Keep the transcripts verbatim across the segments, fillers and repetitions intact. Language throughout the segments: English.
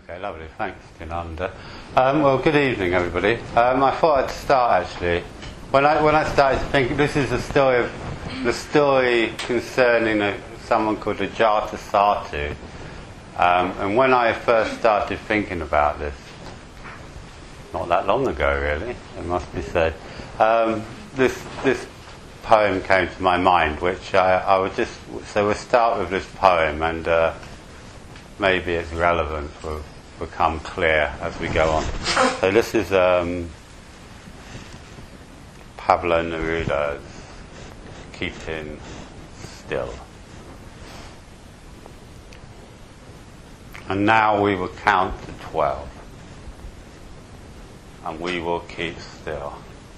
Okay, lovely. Thanks, Jananda. Um, well, good evening, everybody. Um, I thought I'd start actually. When I when I started to think, this is the story of the story concerning a, someone called Ajatasattu. Um, and when I first started thinking about this, not that long ago, really, it must be said, um, this this poem came to my mind, which I, I would just. So we'll start with this poem, and uh, maybe its relevance will become clear as we go on. So this is um, Pablo Neruda's Keeping Still. And now we will count to twelve, and we will keep still.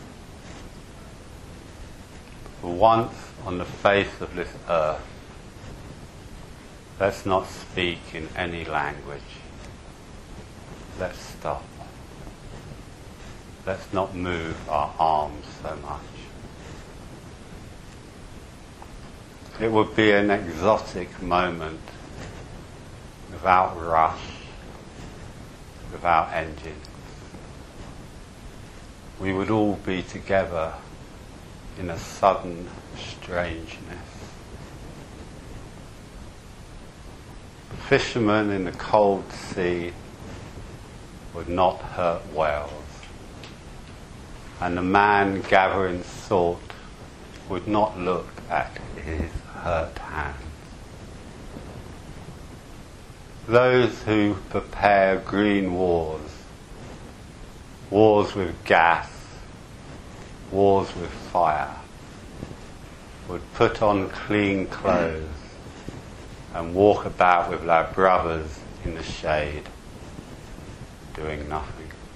For once on the face of this earth, let's not speak in any language. Let's stop. Let's not move our arms so much. It would be an exotic moment, without rush, without engine. We would all be together in a sudden strangeness. Fishermen in the cold sea would not hurt whales, and the man gathering salt would not look at his hurt hands. Those who prepare green wars, wars with gas, wars with fire, would put on clean clothes and walk about with their brothers in the shade, doing nothing.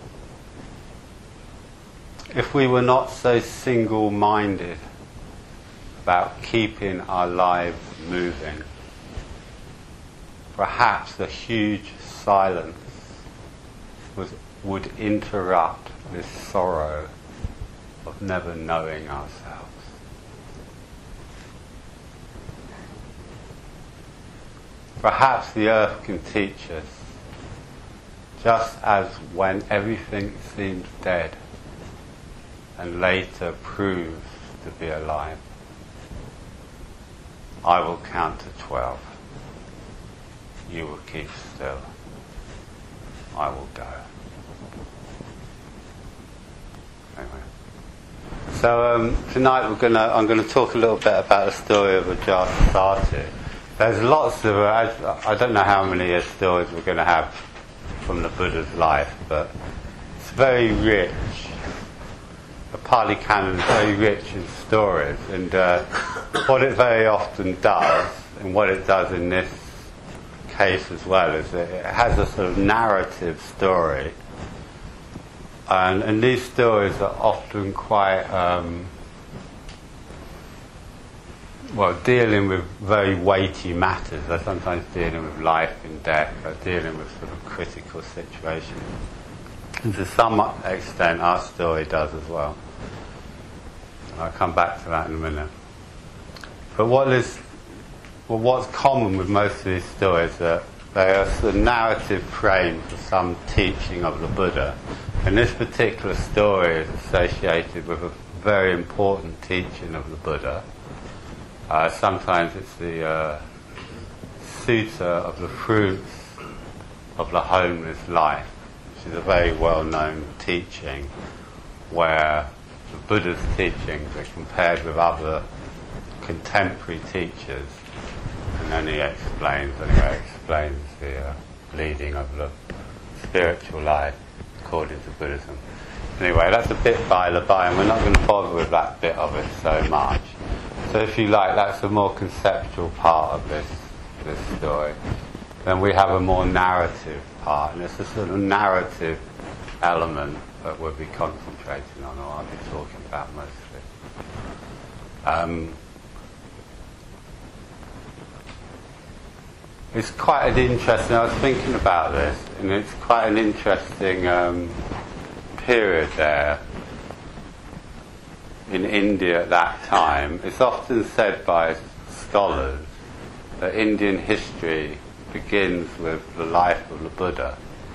If we were not so single-minded about keeping our lives moving, perhaps a huge silence was, would interrupt this sorrow of never knowing ourselves. Perhaps the earth can teach us, just as when everything seems dead and later proves to be alive. I will count to twelve. You will keep still. I will go. Anyway. So um, tonight we're gonna. I'm going to talk a little bit about the story of Ajatasattu. There's lots of. Uh, I don't know how many uh, stories we're going to have from the Buddha's life, but it's very rich. The Pali Canon is very rich in stories, and uh, what it very often does, and what it does in this case as well, is that it has a sort of narrative story, and, and these stories are often quite um, well, dealing with very weighty matters. They're sometimes dealing with life and death, they're dealing with sort of critical situations. And to some extent our story does as well. I'll come back to that in a minute. But what is, well, what's common with most of these stories is that they are the narrative frame for some teaching of the Buddha. And this particular story is associated with a very important teaching of the Buddha. Uh, sometimes it's the uh, Sutta of the Fruits of the Homeless Life, which is a very well-known teaching where the Buddha's teachings are compared with other contemporary teachers, and then he explains, anyway, explains the uh, leading of the spiritual life according to Buddhism. Anyway, that's a bit by the by, and we're not going to bother with that bit of it so much. So if you like, that's a more conceptual part of this this story. Then we have a more narrative part, and it's a sort of narrative element that we'll be concentrating on, or I'll be talking about mostly. Um, it's quite an interesting, I was thinking about this, and it's quite an interesting um, period there in India at that time. It's often said by scholars that Indian history begins with the life of the Buddha,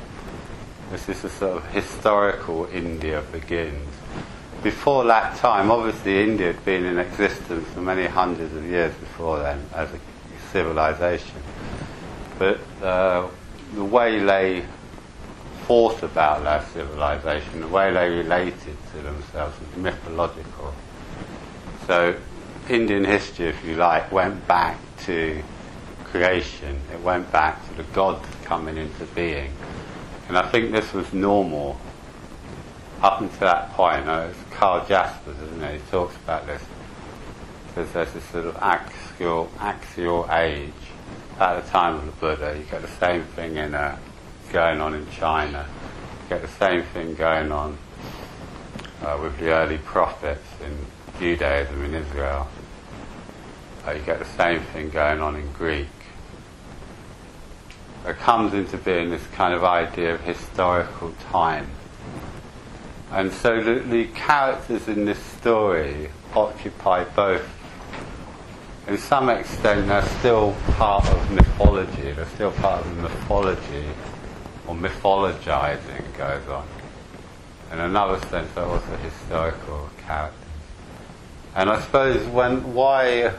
This is a sort of historical India begins. Before that time, obviously India had been in existence for many hundreds of years before then as a civilization. But uh, the way they thought about their civilization, the way they related to themselves was mythological. So Indian history, if you like, went back to creation. It went back to the gods coming into being. And I think this was normal up until that point. Uh, it's Carl Jaspers, isn't it? He talks about this. Because there's this sort of axial, axial age. At the time of the Buddha, you get the same thing in uh, going on in China. You get the same thing going on uh, with the early prophets in Judaism in Israel. Uh, you get the same thing going on in Greek. There comes into being this kind of idea of historical time. And so the, the characters in this story occupy both. In some extent, they're still part of mythology. They're still part of the mythology, or mythologizing goes on. In another sense, they're also historical characters. And I suppose when why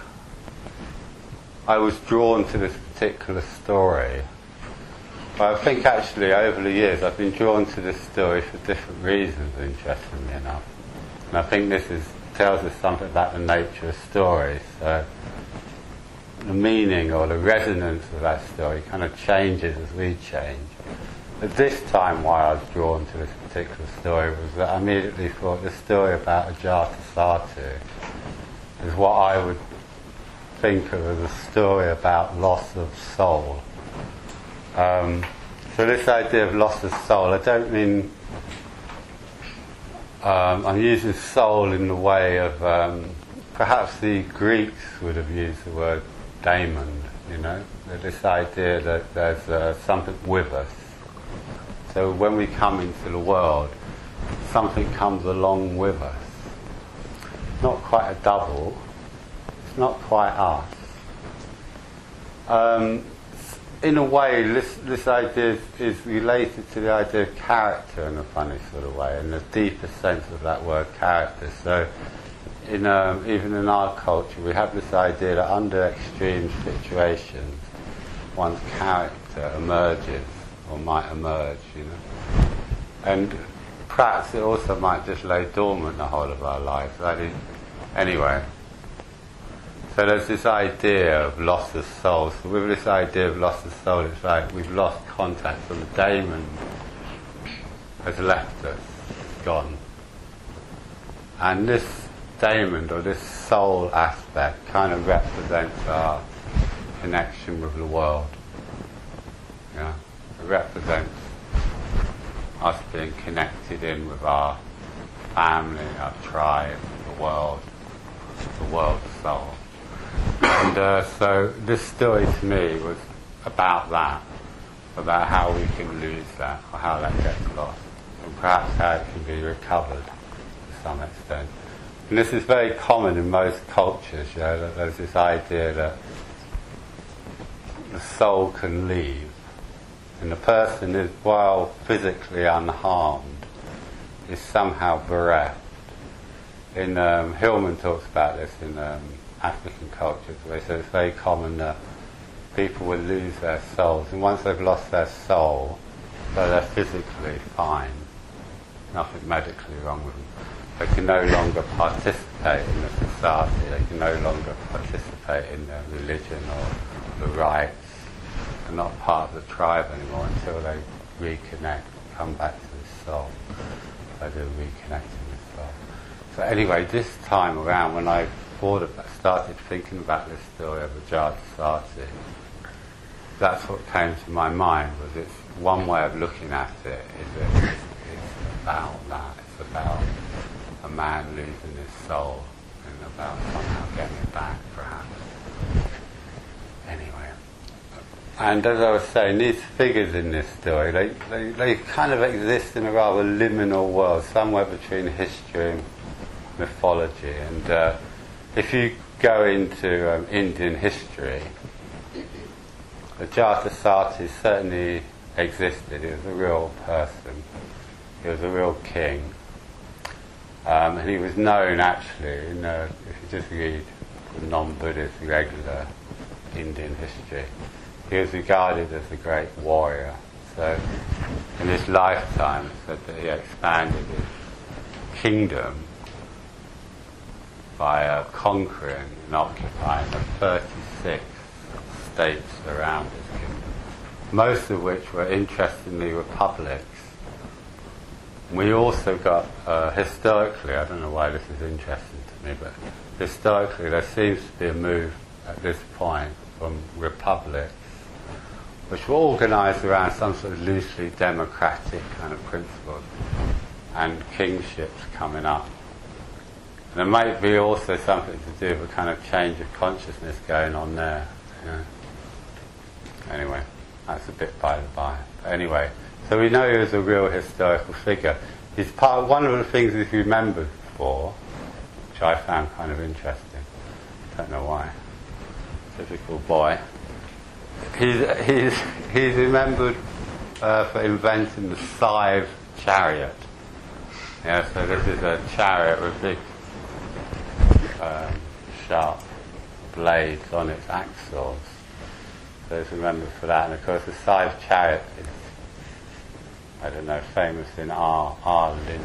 I was drawn to this particular story, well, I think actually over the years I've been drawn to this story for different reasons, interestingly enough. And I think this is tells us something about the nature of stories. So the meaning or the resonance of that story kind of changes as we change. At this time, why I was drawn to this particular story was that I immediately thought the story about Ajatasattu is what I would think of as a story about loss of soul. Um, so this idea of loss of soul, I don't mean um, I'm using soul in the way of um, perhaps the Greeks would have used the word daemon, you know, this idea that there's uh, something with us. So when we come into the world, something comes along with us. Not quite a double, it's not quite us. Um, in a way, this, this idea is, is related to the idea of character in a funny sort of way, in the deepest sense of that word character. So in, um, even in our culture, we have this idea that under extreme situations, one's character emerges, or might emerge, you know. And perhaps it also might just lay dormant the whole of our lives. That is, anyway. So there's this idea of loss of soul. So with this idea of loss of soul, it's like we've lost contact, so the daemon has left us, it's gone. And this daemon, or this soul aspect, kind of represents our connection with the world. Yeah, it represents us being connected in with our family, our tribe, the world, the world soul. And uh, so this story to me was about that, about how we can lose that, or how that gets lost, and perhaps how it can be recovered to some extent. And this is very common in most cultures, you know, that there's this idea that the soul can leave, and the person is, while physically unharmed, is somehow bereft. In um, Hillman talks about this in um, African cultures, where he says it's very common that people will lose their souls, and once they've lost their soul, so they're physically fine, nothing medically wrong with them, they can no longer participate in the society, they can no longer participate in their religion or the rites. They're not part of the tribe anymore until they reconnect, come back to the soul. They do reconnecting with the soul. So anyway, this time around, when I thought about, started thinking about this story of Ajatasattu, that's what came to my mind. Was it's one way of looking at it is that it's, it's about that. It's about a man losing his soul and about somehow getting it back, perhaps. Anyway. And as I was saying, these figures in this story, they, they, they kind of exist in a rather liminal world, somewhere between history and mythology. And uh, if you go into um, Indian history, Ajatasattu is certainly existed. He was a real person. He was a real king. Um, and he was known, actually, in, uh, if you just read the non-Buddhist regular Indian history, he was regarded as a great warrior. So in his lifetime, it said that he expanded his kingdom by uh, conquering and occupying the thirty-six states around his kingdom, most of which were, interestingly, republics. We also got, uh, historically, I don't know why this is interesting to me, but historically there seems to be a move at this point from republics, which were organised around some sort of loosely democratic kind of principles, and kingships coming up. There might be also something to do with a kind of change of consciousness going on there. You know. Anyway, that's a bit by the by. But anyway, so we know he was a real historical figure. He's part. One of the things he's remembered for, which I found kind of interesting. Don't know why. Typical boy. He's he's he's remembered uh, for inventing the scythe chariot. Yeah, so this is a chariot with big um, sharp blades on its axles. So it's remembered for that. And of course, the scythe chariot is, I don't know, famous in our our lim,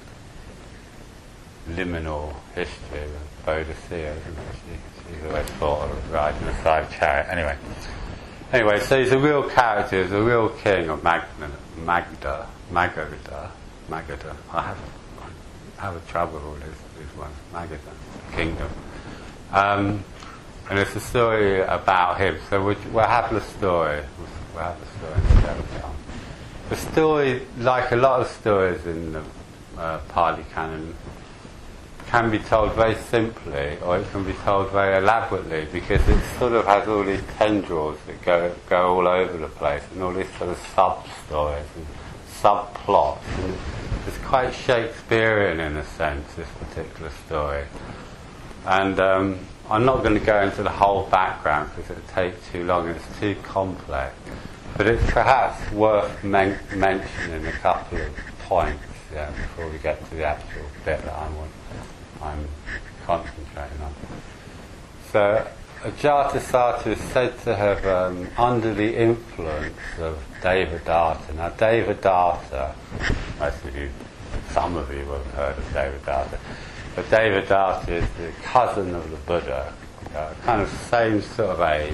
liminal history of Bodicea, isn't it? She, she's always thought of riding a scythe chariot. Anyway. Anyway, so he's a real character, he's a real king of Magna, Magda, Magadha, Magadha. I have, I have a trouble with all these, these ones, Magadha, kingdom. Um, and it's a story about him, so we'll, we'll have the story, we'll have the story and share it on. The story, like a lot of stories in the uh, Pali Canon, can be told very simply, or it can be told very elaborately, because it sort of has all these tendrils that go go all over the place, and all these sort of sub-stories and subplots. And it's quite Shakespearean in a sense, this particular story. And um, I'm not going to go into the whole background because it would take too long and it's too complex. But it's perhaps worth men- mentioning a couple of points, yeah, before we get to the actual bit that I want. I'm concentrating on. So, Ajatasattu is said to have, um, under the influence of Devadatta. Now, Devadatta, most of you, some of you will have heard of Devadatta, but Devadatta is the cousin of the Buddha, uh, kind of same sort of age,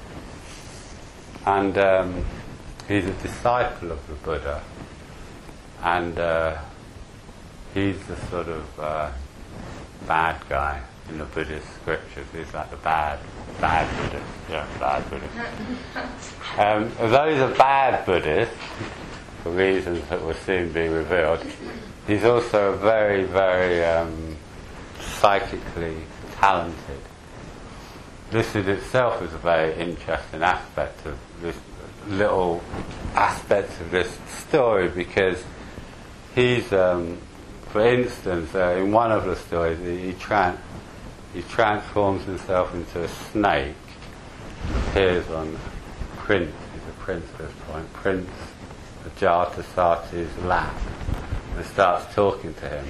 and um, he's a disciple of the Buddha, and uh, he's the sort of uh, bad guy in the Buddhist scriptures. He's like the bad, bad Buddhist. Yeah, bad Buddhist. Um, although he's a bad Buddhist, for reasons that will soon be revealed, he's also a very, very um, psychically talented. This in itself is a very interesting aspect of this little aspect of this story, because he's um, for instance, uh, in one of the stories, he, he, tran- he transforms himself into a snake, appears on Prince, he's a prince at this point, Prince Ajatasattu's lap, and starts talking to him.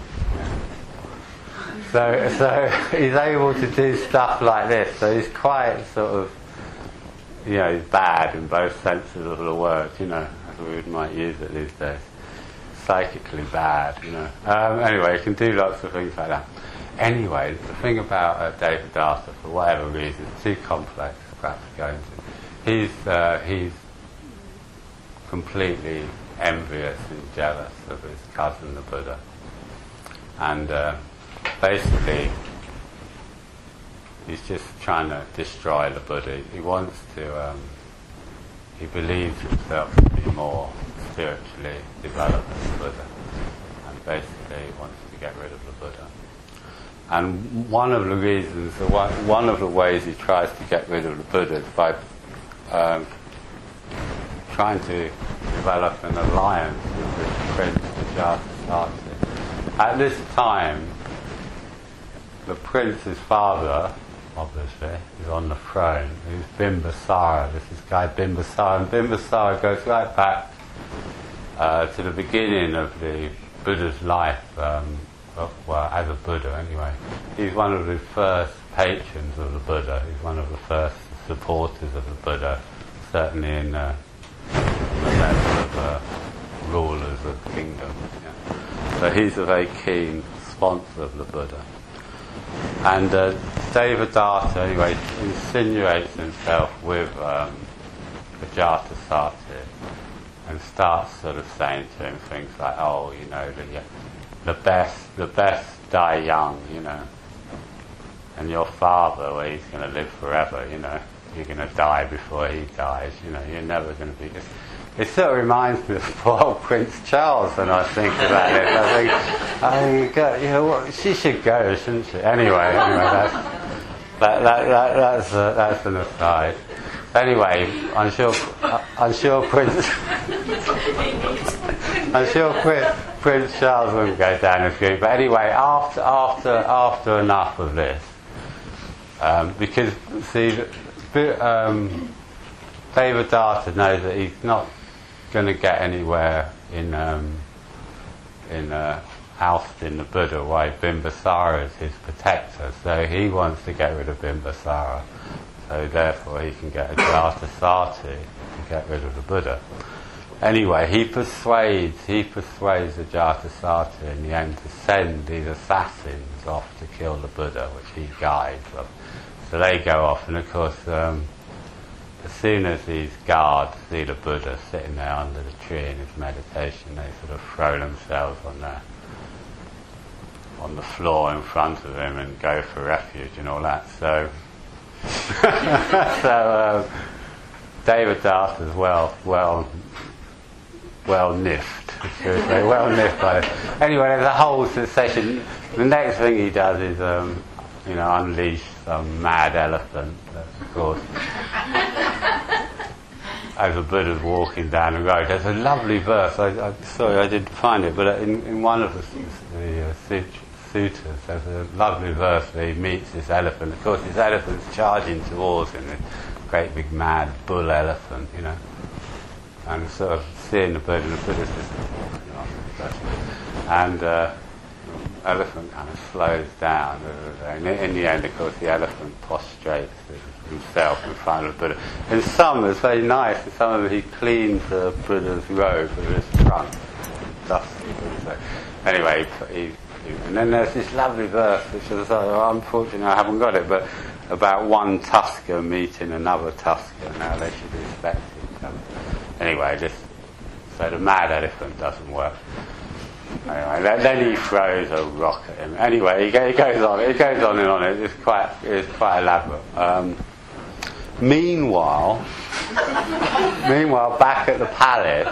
So, so he's able to do stuff like this, so he's quite sort of, you know, he's bad in both senses of the word, you know, as we might use it these days. Psychically bad, you know. Um, anyway, he can do lots of things like that. Anyway, the thing about uh, Devadatta, for whatever reason, it's too complex perhaps to go into. He's uh, he's completely envious and jealous of his cousin, the Buddha, and uh, basically he's just trying to destroy the Buddha. He wants to. Um, he believes himself to be more spiritually developed than the Buddha, and basically he wants to get rid of the Buddha. And one of the reasons, one of the ways he tries to get rid of the Buddha is by um, trying to develop an alliance with this Prince Ajatasattu. At this time, the prince's father obviously, is on the throne, who's Bimbisara. This is guy Bimbisara, and Bimbisara goes right back uh, to the beginning of the Buddha's life, um, of, well, as a Buddha anyway. He's one of the first patrons of the Buddha, he's one of the first supporters of the Buddha, certainly in uh, the level of uh, rulers of the kingdom. Yeah. So he's a very keen sponsor of the Buddha. And uh, Devadatta, anyway, insinuates himself with um, Ajatasattu and starts sort of saying to him things like, oh, you know, the, the best, the best die young, you know, and your father, well, he's going to live forever, you know, you're going to die before he dies, you know, you're never going to be this. It sort of reminds me of poor old Prince Charles when I think about it. I think, oh, you, go, you know what, she should go, shouldn't she? Anyway, anyway, that's that, that, that, that's uh, that's an aside. Anyway, I'm sure uh, I'm sure Prince I'm sure Prince, Prince Charles wouldn't go down as good. But anyway, after after after enough of this, um, because see, um, Devadatta knows that he's not going to get anywhere in um, in uh, ousting the Buddha while Bimbisara is his protector, so he wants to get rid of Bimbisara, so therefore he can get Ajatasattu to get rid of the Buddha. Anyway, he persuades he persuades Ajatasattu in the end to send these assassins off to kill the Buddha, which he guides them. So they go off, and of course um, as soon as these guards see the Buddha sitting there under the tree in his meditation, they sort of throw themselves on the on the floor in front of him and go for refuge and all that. So, so um, Devadatta is well, well, well niffed. Should I say, well niffed by it. Anyway, there's a whole succession. The next thing he does is, um, you know, unleash some mad elephant. Of course. As the Buddha's walking down the road, there's a lovely verse. I, I, sorry, I didn't find it, but in, in one of the, the uh, sutras, there's a lovely verse where he meets this elephant. Of course, this elephant's charging towards him, this great big mad bull elephant, you know. And sort of seeing the Buddha, and the Buddha's just, you know, and uh, the elephant kind of slows down. And in the end, of course, the elephant prostrates himself in front of the Buddha. In some, it's very nice. In some of it, he cleans the Buddha's robe with his trunk. Dusty. So anyway, he, he, and then there's this lovely verse, which is, uh, unfortunately I haven't got it, but about one tusker meeting another tusker, and how they should respect each other. Anyway, this, so the mad elephant doesn't work. Anyway, then, then he throws a rock at him. Anyway, he, he goes on. It goes on and on. It's quite, it's quite elaborate. Um, meanwhile, meanwhile, back at the palace,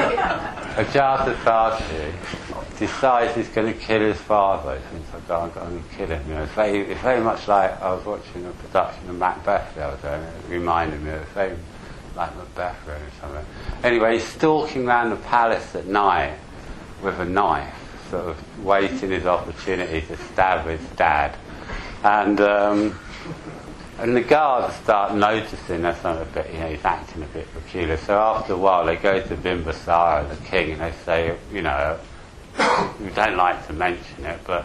Ajatasattu decides he's going to kill his father. He thinks, I'm going to kill him. You know, it's very, it's very much like I was watching a production of Macbeth the other day, and it reminded me of the same, like Macbeth or something. Anyway, he's stalking around the palace at night with a knife, sort of waiting his opportunity to stab his dad. And um, and the guards start noticing that something a bit, you know, he's acting a bit peculiar. So after a while, they go to Bimbisara, the king, and they say, you know, we don't like to mention it, but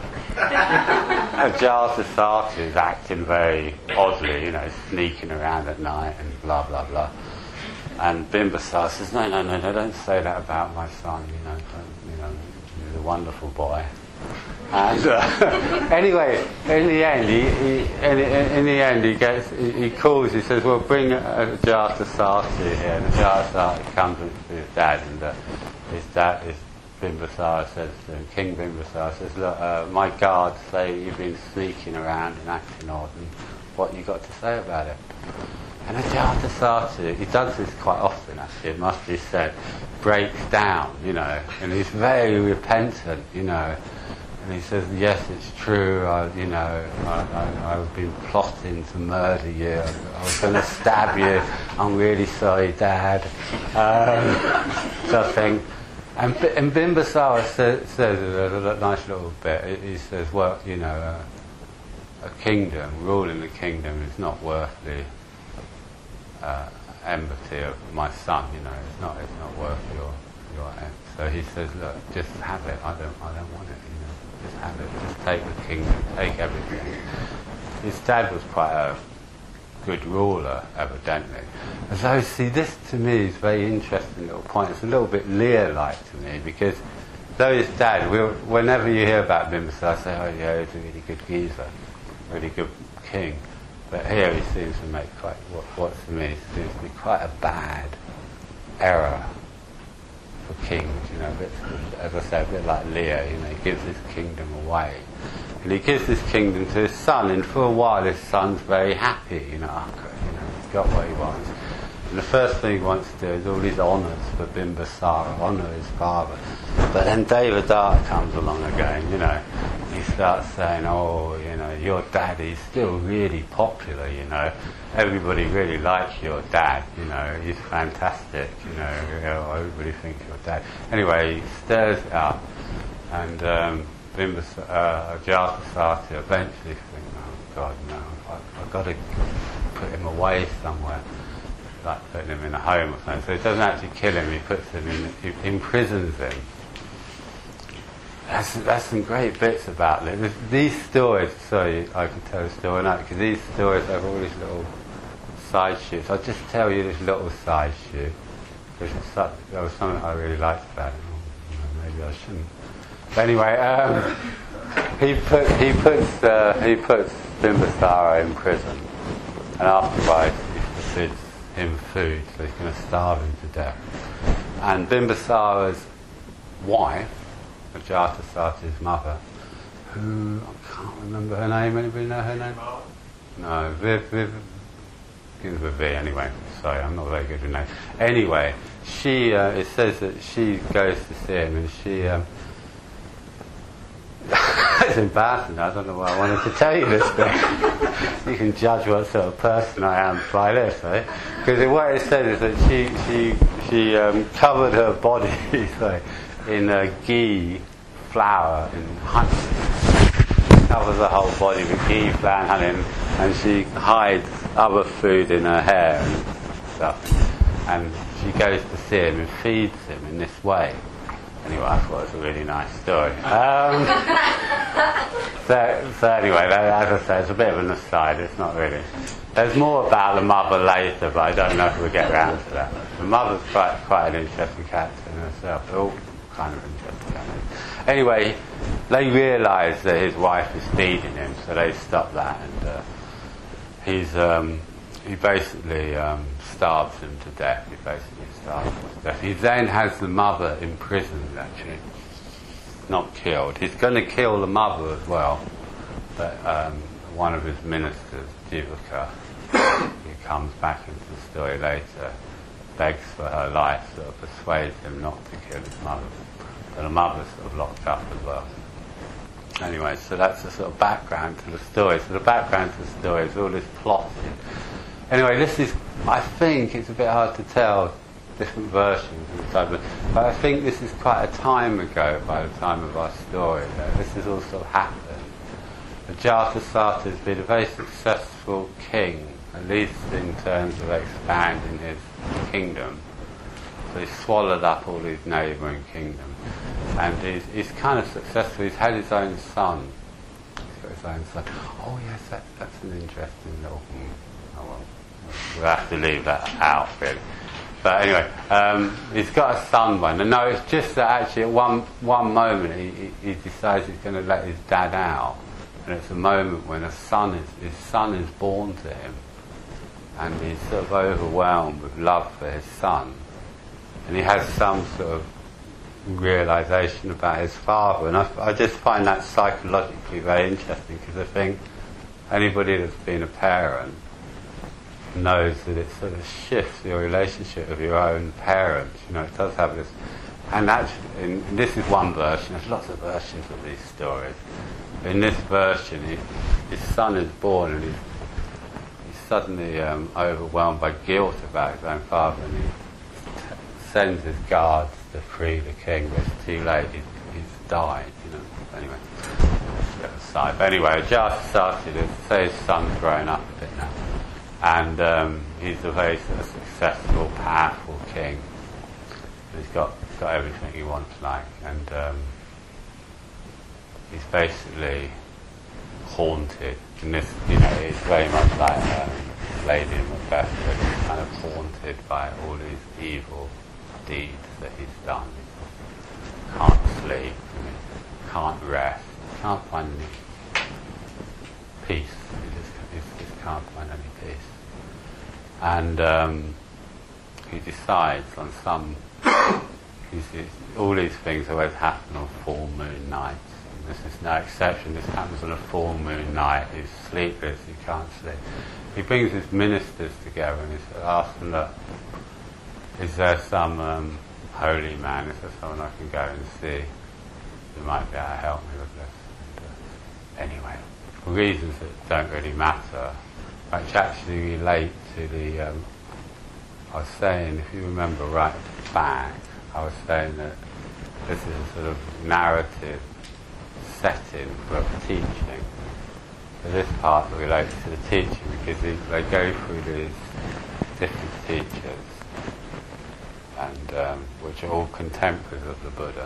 Ajatasattu is acting very oddly, you know, sneaking around at night and blah blah blah. And Bimbisara says, no, no, no, no, don't say that about my son, you know, don't, you know, he's a wonderful boy. And uh, anyway, in the end, he, he in, in the end, he gets, he, he calls. He says, "Well, bring Ajatasattu here." And Ajatasattu comes with his dad, and uh, his dad, his Bimbisara says to him, King Bimbisara says, "Look, uh, my guards say you've been sneaking around and acting odd, and what you got to say about it?" And Ajatasattu, he does this quite often, actually, it must be said, breaks down, you know, and he's very repentant, you know. And he says, yes, it's true, I, you know, I, I, I've been plotting to murder you, I, I was going to stab you, I'm really sorry, Dad. Um, something. And, and Bimbisara says, says a, a nice little bit, he says, well, you know, uh, a kingdom, ruling the kingdom is not worth the uh, enmity of my son. You know, it's not it's not worth your your. Em- so he says, look, just have it. I don't I don't want it. You know, just have it. Just take the kingdom. Take everything. His dad was quite a good ruler, evidently. And so, see, this to me is a very interesting little point. It's a little bit Lear-like to me, because though his dad, we'll, whenever you hear about Bimbisara, I say, oh yeah, he's a really good geezer, really good king. But here he seems to make quite, what, what to me seems to be quite a bad error for kings, you know, a bit, as I say, a bit like Lear, you know, he gives his kingdom away. And he gives this kingdom to his son, and for a while his son's very happy, you know, oh, God, you know, he's got what he wants. And the first thing he wants to do is all these honours for Bimbisara, honour his father. But then Devadatta comes along again, you know. He starts saying, oh, you know, your daddy's still really popular, you know. Everybody really likes your dad, you know. He's fantastic, you know. You know, everybody thinks your dad. Anyway, he stirs it up, and um, Bimbisara, uh, Ajatasattu eventually thinks, oh, God, no, I, I've got to put him away somewhere. Like putting him in a home or something. So he doesn't actually kill him, he puts him in, he imprisons him. That's, that's some great bits about this. These stories, sorry, I can tell a story now, because these stories have all these little side shoots. I'll just tell you this little side shoot. Such, there was something I really liked about it. Maybe I shouldn't. But anyway, um, he put he puts uh, he puts Bimbisara in prison, and afterwards he forbids him food, so he's going to starve him to death. And Bimbisara's wife, Ajatasattu's mother, who I can't remember her name. Anybody know her name? No, Viv. Viv begins with V. Anyway, sorry, I'm not very good with names. Anyway, she. Uh, it says that she goes to see him, and she. Um, it's embarrassing. I don't know why I wanted to tell you this thing. You can judge what sort of person I am by this, eh? Because what it said is that she she she um, covered her body sorry, in uh, ghee, flour, and honey. Covers her whole body with ghee, flour, and honey, and she hides other food in her hair and stuff. And she goes to see him and feeds him in this way. Anyway, I thought it was a really nice story. Um, so, so anyway, as I say, it's a bit of an aside, it's not really. There's more about the mother later, but I don't know if we'll get around to that. The mother's quite, quite an interesting character in herself. They're all kind of interesting characters. Anyway, they realise that his wife is feeding him, so they stop that, and uh, he's um, he basically um, starves him to death. He basically starves him to death. He then has the mother imprisoned, actually, not killed. He's going to kill the mother as well, but um, one of his ministers, Jivaka, he comes back into the story later, begs for her life, sort of persuades him not to kill his mother. But the mother's sort of locked up as well. Anyway, so that's the sort of background to the story. So the background to the story is all this plotting. Anyway, this is, I think it's a bit hard to tell different versions of the time, but I think this is quite a time ago by the time of our story. Though. This has all sort of happened. Ajatasattu has been a very successful king, at least in terms of expanding his kingdom. So he's swallowed up all these neighbouring kingdoms. And he's, he's kind of successful. He's had his own son. He's got his own son. Oh yes, that, that's an interesting little... Oh well, we'll have to leave that out, really. But anyway, um, he's got a son by now. No, it's just that actually at one, one moment he, he, he decides he's going to let his dad out. And it's a moment when a son is, his son is born to him. And he's sort of overwhelmed with love for his son. And he has some sort of realisation about his father. And I, I just find that psychologically very interesting, because I think anybody that's been a parent knows that it sort of shifts your relationship with your own parents. You know, it does have this. And actually, in, this is one version. There's lots of versions of these stories. In this version, he, his son is born, and he's, he's suddenly um, overwhelmed by guilt about his own father, and he t- sends his guards to free the king, but it's too late. He's, he's died. You know. Anyway. the other side. But anyway, Ajata started to say his son's grown up a bit now. And um, he's a very sort of successful, powerful king. He's got, got everything he wants, like. And um, he's basically haunted. And this, you know, is very much like um, Lady Macbeth, but he's kind of haunted by all these evil deeds that he's done. He can't sleep, can't rest, can't find any peace. He just, he just can't find any peace. And um, he decides on some... He's, he's, all these things always happen on full moon nights. This is no exception. This happens on a full moon night. He's sleepless, he can't sleep. He brings his ministers together and he asks them, look, is there some um, holy man, is there someone I can go and see who might be able to help me with this? And, uh, anyway, for reasons that don't really matter, which actually relate to the... Um, I was saying, if you remember right back, I was saying that this is a sort of narrative setting for teaching. So this part relates to the teaching because they, they go through these different teachers, and um, which are all contemporaries of the Buddha.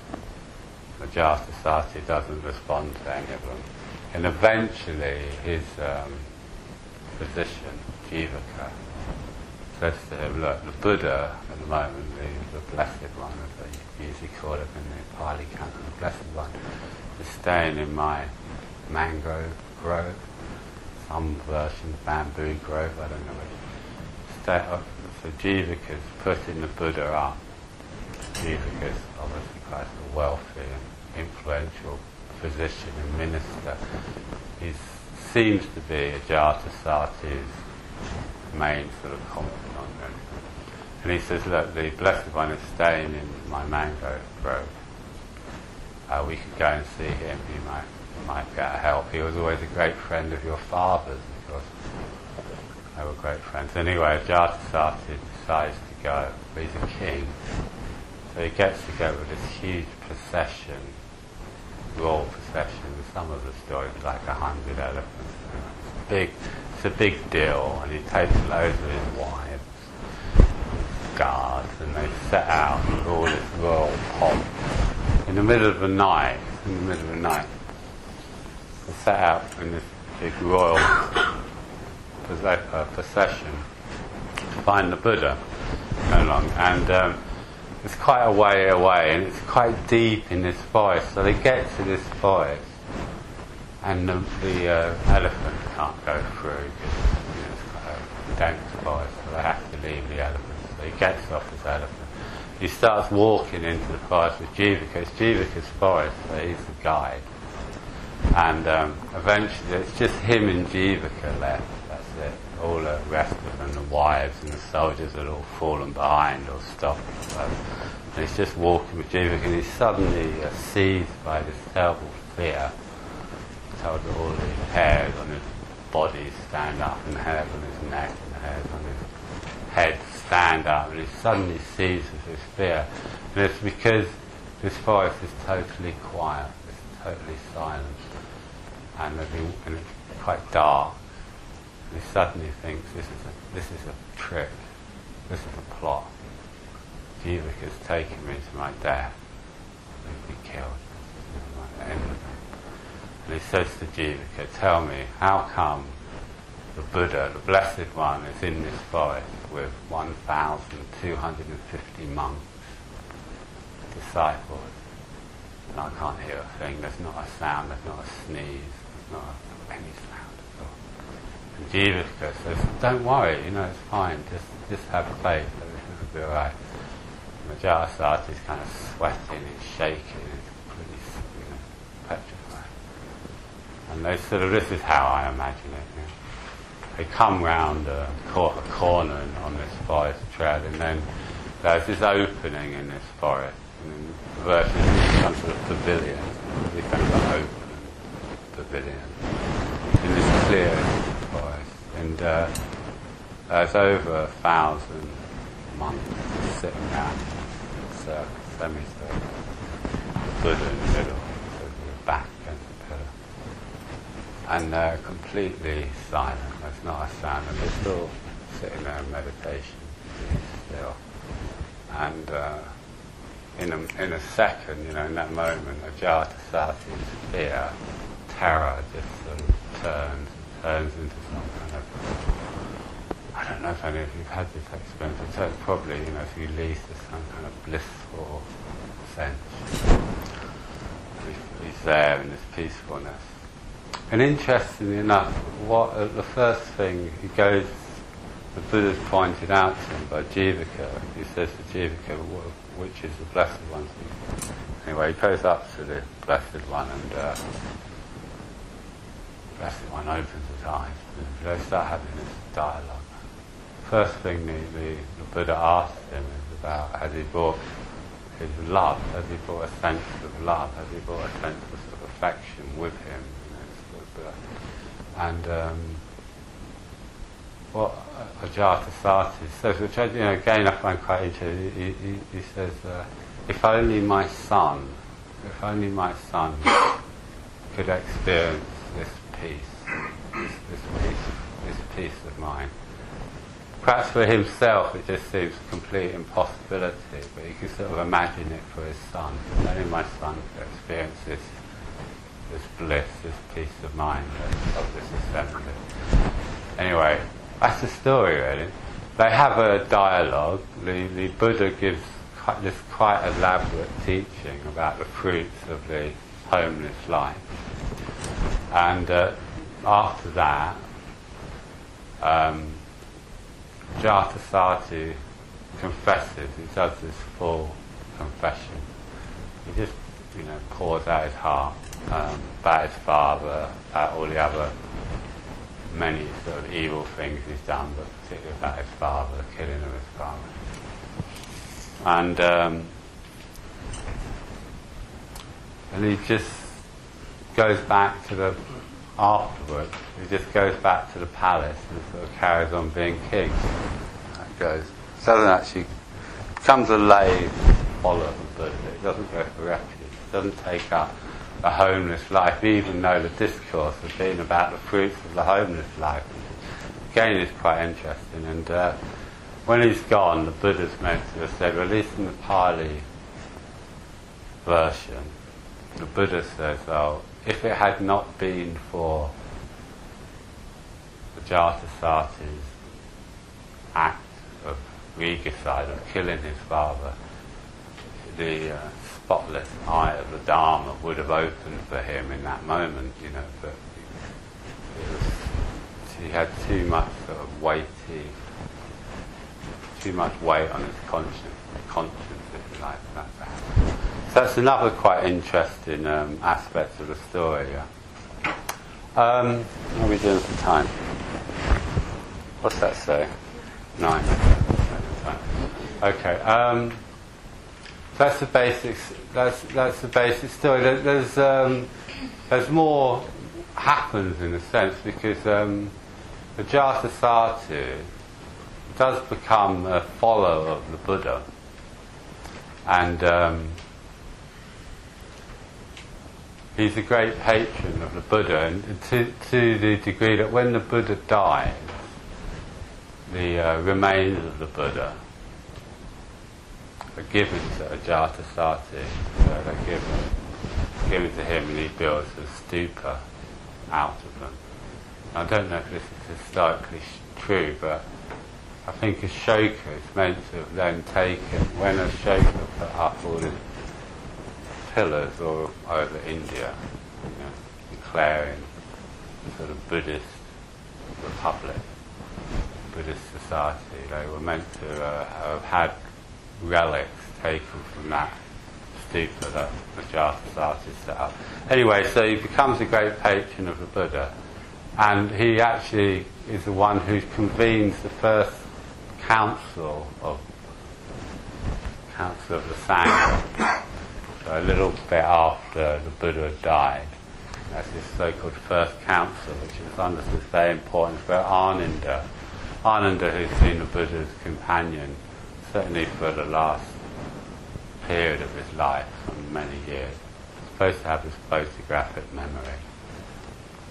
Ajatasattu doesn't respond to any of them, and eventually his um, physician Jivaka says to him, look, the Buddha at the moment, the, the Blessed One, as they usually call it in the Pali Canon, the Blessed One, is staying in my mangrove grove, some version bamboo grove, I don't know which. Stay up. So Jivaka's putting the Buddha up. Jivaka's obviously quite a wealthy and influential physician and minister. He seems to be Ajatasattu's main sort of confidant. And he says, look, the Blessed One is staying in my mangrove grove. Uh, we could go and see him, he might, might be able to help. He was always a great friend of your father's, of course. They were great friends. Anyway, Ajatasattu decides to go, but he's a king. So he gets to go with this huge procession, royal procession, with some of the stories like a hundred elephants. It's big, it's a big deal, and he takes loads of his wives, guards, and they set out with all this royal pomp. In the middle of the night, in the middle of the night, they set out in this big royal procession to find the Buddha along, and um, it's quite a way away, and it's quite deep in this forest. So they get to this forest, and the, the uh, elephant can't go through because you know, it's quite a dense forest, so they have to leave the elephant. So he gets off his elephant. He starts walking into the forest with Jivaka. It's Jivaka's forest, so he's the guide. And um, eventually it's just him and Jivaka left. That's it. All the rest of them, the wives and the soldiers, had all fallen behind or stopped. So, and he's just walking with Jivaka, and he's suddenly uh, seized by this terrible fear. He's told that all the hairs on his body stand up, and the hairs on his neck, and the hairs on his head stand up, and he suddenly seized with this fear. And it's because this forest is totally quiet, it's totally silent, and, and it's quite dark. And he suddenly thinks, this is a, this is a trick, this is a plot. Jivaka's taking me to my death, and be killed. This is the end of it. And he says to Jivaka, tell me, how come the Buddha, the Blessed One, is in this forest with one thousand two hundred fifty monks, disciples, and I can't hear a thing, there's not a sound, there's not a sneeze, there's not a, any sound at all. And Jivaka says, don't worry, you know, it's fine, just just have faith, everything will be alright. And Ajatasattu is kind of sweating and shaking, he's completely, you know, petrified. And they sort of, this is how I imagine it, you know. They come round a, cor- a corner on this forest trail, and then there's this opening in this forest, and then the version is some sort of pavilion, they kind of an open pavilion in this clear forest, and uh, there's over a thousand monks sitting around in a circle, semicircle, Buddha in the middle, with the back against the pillar. and they're completely silent. There's not a sound, and they're still sitting there in meditation, still. And uh, in a in a second, you know, in that moment, Ajatasatti's fear, terror, just sort of turns turns into some kind of, I don't know if any of you've had this experience. It turns probably, you know, if you lead to some kind of blissful sense. He's, he's there in this peacefulness. And interestingly enough, what uh, the first thing he goes, the Buddha's pointed out to him by Jivaka. He says to Jivaka, which is the Blessed One. Anyway, he goes up to the Blessed One, and uh, the Blessed One opens his eyes. And they start having this dialogue. First thing the, the, the Buddha asks him is about, has he brought his love, has he brought a sense of love, has he brought a sense of, sort of affection with him? And um, what Ajatasattu says, which I, you know, again I find quite interesting. He, he, he says, uh, "If only my son, if only my son could experience this peace, this, this peace, this peace of mind." Perhaps for himself, it just seems a complete impossibility, but he can sort of imagine it for his son. If only my son could experience this. This bliss, this peace of mind of this assembly. Anyway, that's the story really. They have a dialogue. The, the Buddha gives quite, this quite elaborate teaching about the fruits of the homeless life. And uh, after that, um, Ajatasattu confesses, he does this full confession. He just, you know, pours out his heart. Um, about his father, about all the other many sort of evil things he's done, but particularly about his father, the killing of his father. And um, and he just goes back to the afterwards. He just goes back to the palace and sort of carries on being king. It goes doesn't actually becomes a lay follower of the Buddha. It doesn't go for refuge. It doesn't take up a homeless life, even though the discourse has been about the fruits of the homeless life. Again, it's quite interesting. And uh, when he's gone, the Buddha's meant to have said, well, at least in the Pali version, the Buddha says, oh, if it had not been for Ajatasattu's act of regicide, of killing his father, the uh, spotless eye of the Dharma would have opened for him in that moment, you know, but it was, he had too much sort of weighty, too much weight on his conscience, conscience if you like, that to happen. So that's another quite interesting um, aspect of the story. Yeah. Um, what are we doing for time? What's that say? Nine. Okay. Um, That's the basics. That's that's the basic story. There, there's um, there's more happens in a sense because um, Ajatasattu does become a follower of the Buddha, and um, he's a great patron of the Buddha, and to to the degree that when the Buddha dies, the uh, remains of the Buddha are given to Ajatasattu. So they're given, given to him, and he builds a stupa out of them. I don't know if this is historically sh- true, but I think Ashoka is meant to have then taken, when Ashoka put up all his pillars all over India, you know, declaring the sort of Buddhist republic, Buddhist society, they were meant to uh, have had relics taken from that stupa that Ajatasattu set up. Anyway, so he becomes a great patron of the Buddha, and he actually is the one who convenes the first council of council of the Sangha. So a little bit after the Buddha had died, that's this so-called first council, which is understood very important for Ananda. Ananda, who's been the Buddha's companion, certainly for the last period of his life, for many years, supposed to have this photographic memory.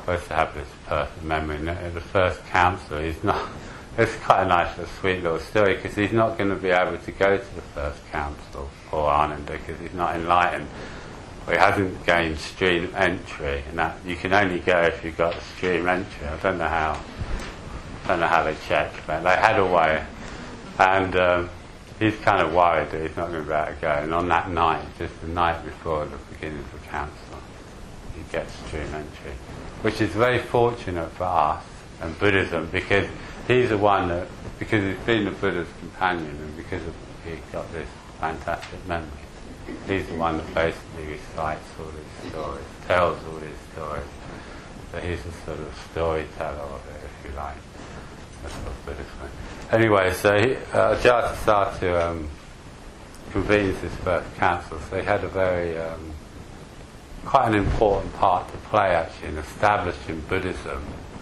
supposed to have this perfect memory. And at the first council, he's not. It's quite a nice, little, sweet little story because he's not going to be able to go to the first council, poor Ananda, because he's not enlightened. Or he hasn't gained stream entry, and that you can only go if you've got stream entry. I don't know how. I don't know how they check, but they had a way, and um, he's kind of worried that he's not going to be able to go. And on that night, just the night before the beginning of the council, he gets stream entry, which is very fortunate for us and Buddhism because he's the one that, because he's been the Buddha's companion and because of, he got this fantastic memory. He's the one that basically recites all these stories, tells all these stories. So he's a sort of storyteller of it, if you like. That's what Buddhists mean. Anyway, so he, uh, Ajatasattu um, convenes his first council. So he had a very, um, quite an important part to play actually in establishing Buddhism.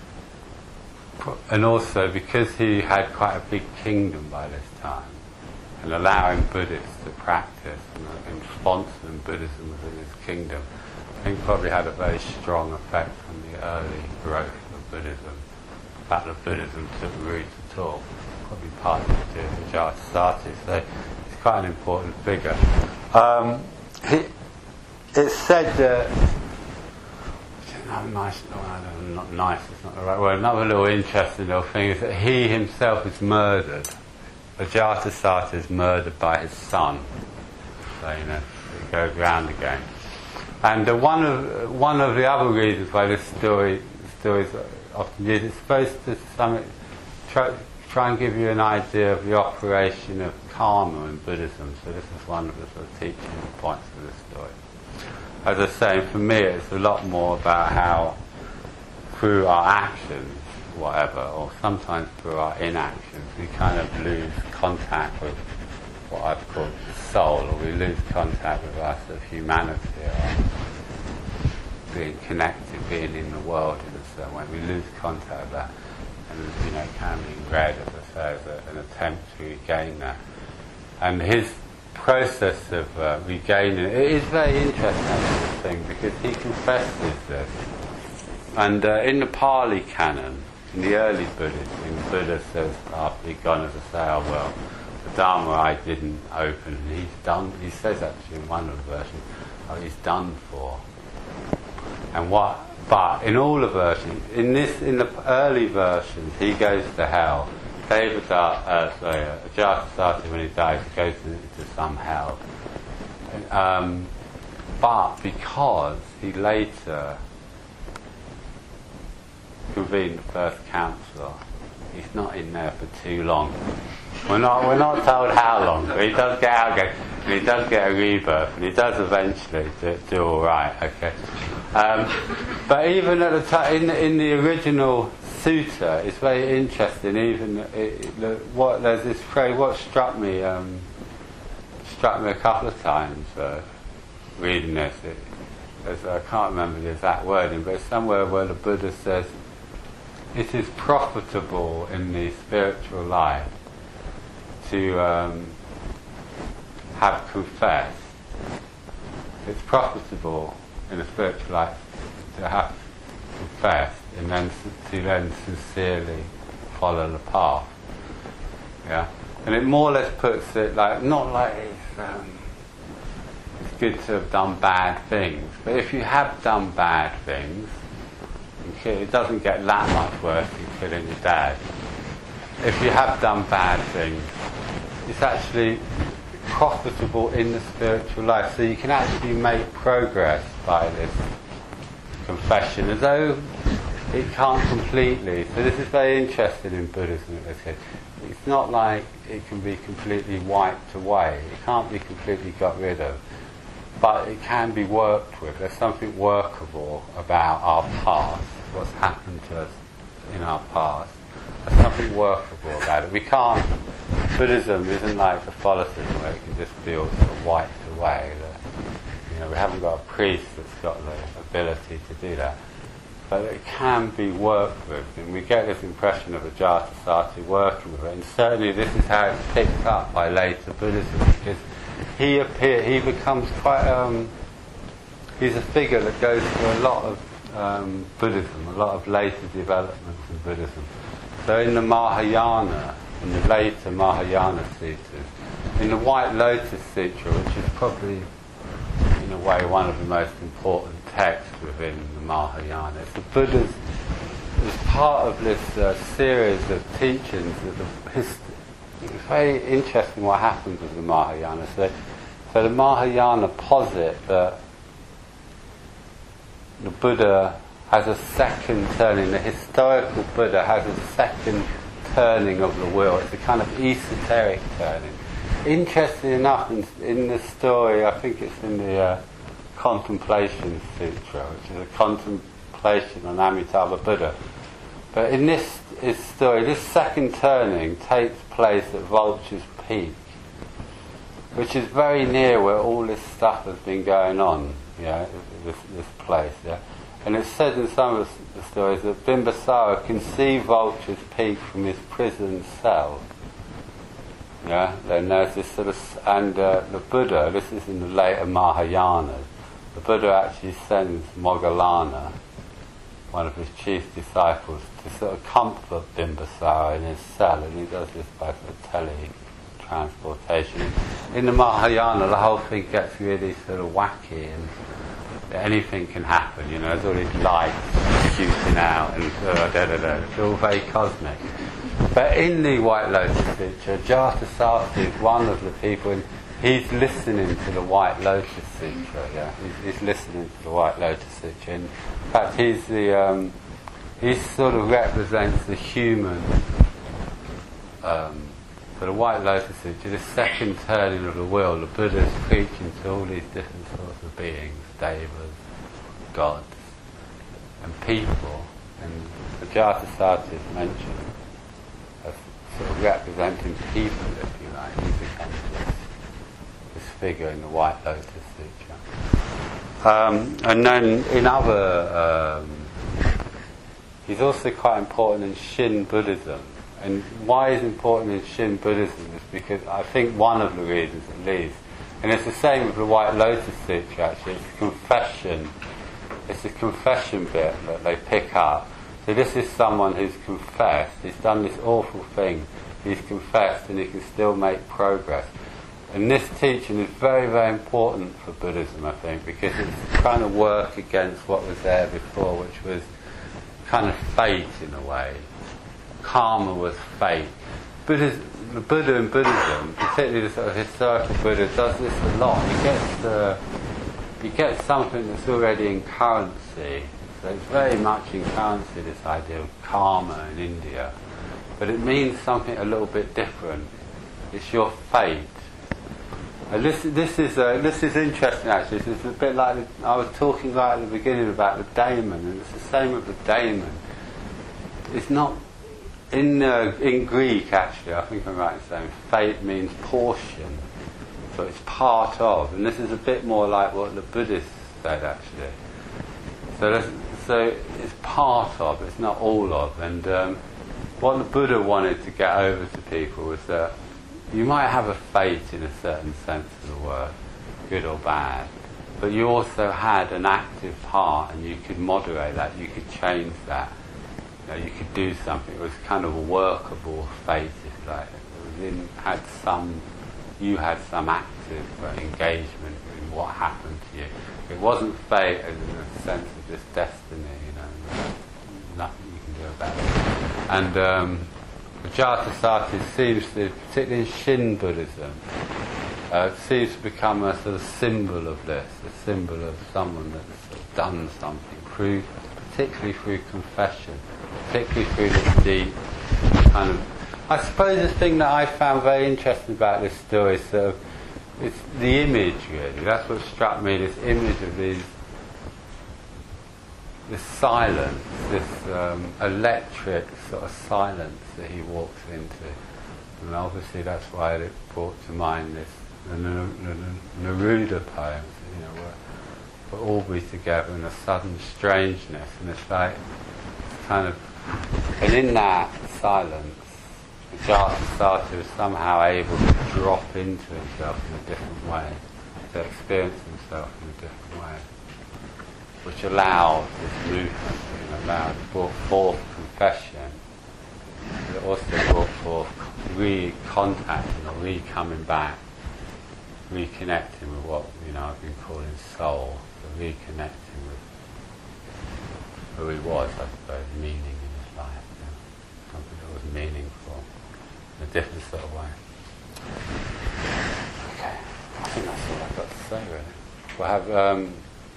And also because he had quite a big kingdom by this time, and allowing Buddhists to practice and, and sponsoring Buddhism within his kingdom, I think probably had a very strong effect on the early growth of Buddhism. The fact that Buddhism took root at all, probably partly to do with Ajatasattu, so he's quite an important figure. Um, he, it's said that Another nice, oh, not nice, it's not the right word. Another little interesting little thing is that he himself is murdered. Ajatasattu is murdered by his son. So, you know, it goes round again. And uh, one of one of the other reasons why this story story is often used, it's supposed to some, try, try and give you an idea of the operation of karma in Buddhism. So this is one of the sort of teaching points of this story. As I say, for me it's a lot more about how through our actions, whatever, or sometimes through our inactions, we kind of lose contact with what I've called the soul, or we lose contact with our sort of humanity, or being connected, being in the world in a certain way. We lose contact with that, and you know, it can be read, as I say, as a, an attempt to regain that. And his process of uh, regaining it is very interesting, this thing, because he confesses this. And uh, in the Pali Canon, in the early Buddhism, the Buddha says after he'd gone, as I say, oh well, the Dharma I didn't open, and he's done, he says actually in one of the versions, oh, he's done for. And what, but in all the versions, in this, in the early versions, he goes to hell. Devadatta, uh, sorry, uh, Ajatasattu, when he dies, goes into some hell. Um, but because he later convened the first council, he's not in there for too long. We're not we're not told how long, but he does get out again, and he does get a rebirth, and he does eventually do, do all right. Okay, um, but even at the time, in, in the original sutta, it's very interesting. Even it, it, the, what there's this phrase. What struck me um, struck me a couple of times uh, reading this. It, there's, I can't remember the exact wording, but it's somewhere where the Buddha says, it is profitable in the spiritual life to um, have confessed. It's profitable in the spiritual life to have confessed and then to then sincerely follow the path. Yeah, and it more or less puts it like, not like it's, um, it's good to have done bad things, but if you have done bad things, it doesn't get that much worse than killing your dad. If you have done bad things, it's actually profitable in the spiritual life. So you can actually make progress by this confession, as though it can't completely. So this is very interesting in Buddhism. It's not like it can be completely wiped away. It can't be completely got rid of. But it can be worked with. There's something workable about our past, what's happened to us in our past. There's something workable about it. We can't, Buddhism isn't like Catholicism where it can just be all sort of wiped away. The, you know, we haven't got a priest that's got the ability to do that. But it can be worked with, and we get this impression of Ajatasattu working with it, and certainly this is how it's picked up by later Buddhism, because he appear, he becomes quite, um, he's a figure that goes through a lot of um, Buddhism, a lot of later developments in Buddhism. So in the Mahayana, in the later Mahayana sutras, in the White Lotus Sutra, which is probably in a way one of the most important texts within the Mahayana, it's the Buddha's, as part of this uh, series of teachings that the hist- it's very interesting what happens with the Mahayana. So, so the Mahayana posit that the Buddha has a second turning, the historical Buddha has a second turning of the wheel. It's a kind of esoteric turning. Interesting enough, in, in the story, I think it's in the uh, Contemplation Sutra, which is a contemplation on Amitabha Buddha. But in this, this story, this second turning takes place at Vulture's Peak, which is very near where all this stuff has been going on, yeah, this, this place, yeah. And it's said in some of the stories that Bimbisara can see Vulture's Peak from his prison cell. Yeah, then there's this sort of, and uh, the Buddha, this is in the later Mahayana, the Buddha actually sends Moggallana, one of his chief disciples, to sort of comfort Bimbisara in his cell, and he does this by sort of tele-transportation. In the Mahayana, the whole thing gets really sort of wacky, and anything can happen, you know, there's all these lights shooting out, and uh, da da da, it's all very cosmic. But in the White Lotus Sutra, Jatasati is one of the people, and he's listening to the White Lotus Sutra, yeah, he's, he's listening to the White Lotus Sutra, and in fact he's the, um, he sort of represents the human, um, for the White Lotus Sutra, the second turning of the wheel. The Buddha's preaching to all these different sorts of beings, devas, gods, and people, and the Jatasati is mentioned as sort of representing people, if you like. He becomes this, this figure in the White Lotus Sutra. Um, and then in other, um, he's also quite important in Shin Buddhism. And why he's important in Shin Buddhism is because I think one of the reasons at least, and it's the same with the White Lotus Sutra actually, it's a confession, it's a confession bit that they pick up. So this is someone who's confessed, he's done this awful thing, he's confessed and he can still make progress. And this teaching is very, very important for Buddhism, I think, because it's trying to work against what was there before, which was kind of fate in a way. Karma was fate. Buddhism, the Buddha in Buddhism, particularly the sort of historical Buddha, does this a lot. He gets, uh, he gets something that's already in currency. So it's very much in currency, this idea of karma in India. But it means something a little bit different. It's your fate. And this, this is uh, this is interesting actually. It's a bit like the, I was talking right at the beginning about the daemon, and it's the same with the daemon. It's not in uh, in Greek actually. I think I'm right in saying fate means portion, so it's part of, and this is a bit more like what the Buddhists said actually. So this, so it's part of. It's not all of, and um, what the Buddha wanted to get over to people was that you might have a fate in a certain sense of the word, good or bad, but you also had an active part, and you could moderate that, you could change that, you know, you could do something. It was kind of a workable fate, if you like. It was in, had some, you had some active uh, engagement in what happened to you. It wasn't fate as in a sense of just destiny, you know, nothing you can do about it. And um, Jatasati seems to, particularly in Shin Buddhism, uh, seems to become a sort of symbol of this, a symbol of someone that's sort of done something, through, particularly through confession, particularly through this deep kind of... I suppose the thing that I found very interesting about this story is sort of, it's the image really, that's what struck me, this image of these, this silence, this um, electric sort of silence that he walks into. And obviously that's why it brought to mind this, the Neruda poems, you know, where we'll all be together in a sudden strangeness, and it's like, it's kind of, and in that silence, Jatasati was somehow able to drop into himself in a different way, to experience himself in a different way. which allowed this movement, and allowed, brought forth confession, but it also brought forth re-contacting or re-coming back, reconnecting with what, you know, I've been calling soul, so reconnecting with who he was, I suppose, meaning in his life, you know, something that was meaningful in a different sort of way. Okay, I think that's all I've got to say, really. We'll have, um,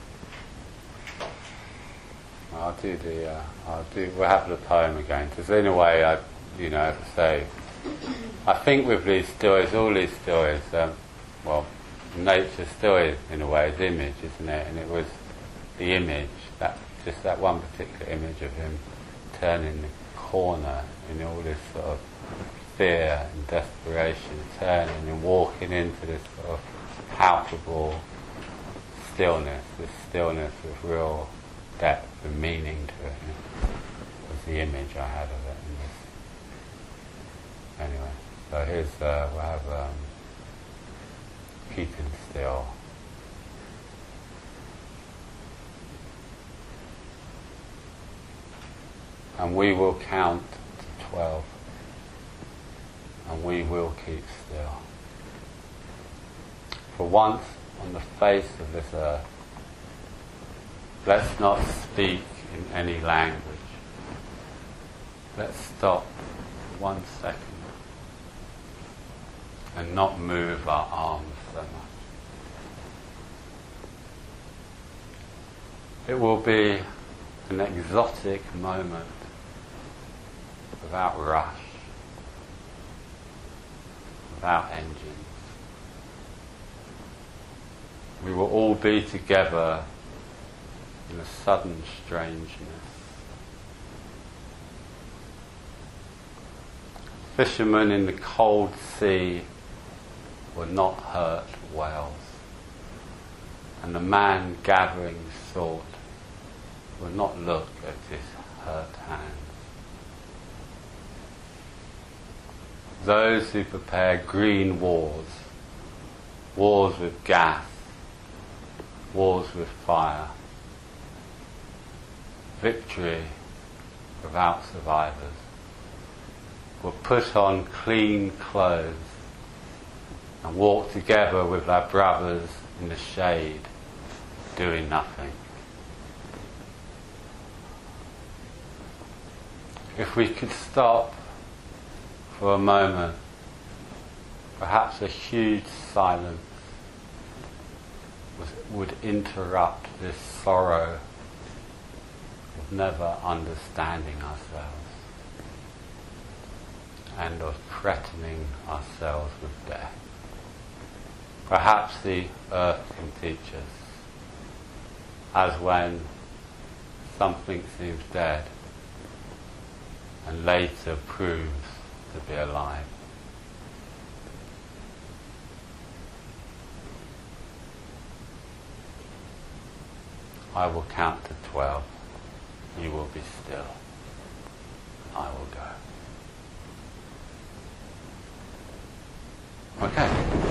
I'll do the, uh, I'll do, we'll have the poem again, because in a way, I, you know, as I say, I think with these stories, all these stories, um, well, nature still is, in a way, is image, isn't it? And it was the image, that just that one particular image of him turning the corner in all this sort of fear and desperation, turning and walking into this sort of palpable stillness, this stillness with real depth and meaning to it, you know, was the image I had of it. In this. Anyway, so here's, uh, we'll have um, Keeping Still. And we will count to twelve, and we will keep still. For once on the face of this earth, let's not speak in any language. Let's stop one second and not move our arms so much. It will be an exotic moment without rush, without engines. We will all be together in a sudden strangeness. Fishermen in the cold sea will not hurt whales, and the man gathering salt will not look at his hurt hands. Those who prepare green wars, wars with gas, wars with fire, victory without survivors, will put on clean clothes and walk together with their brothers in the shade, doing nothing. If we could stop for a moment, perhaps a huge silence was, would interrupt this sorrow of never understanding ourselves and of threatening ourselves with death. Perhaps the earth can teach us, as when something seems dead and later proves to be alive. I will count to twelve. You will be still. I will go. Okay.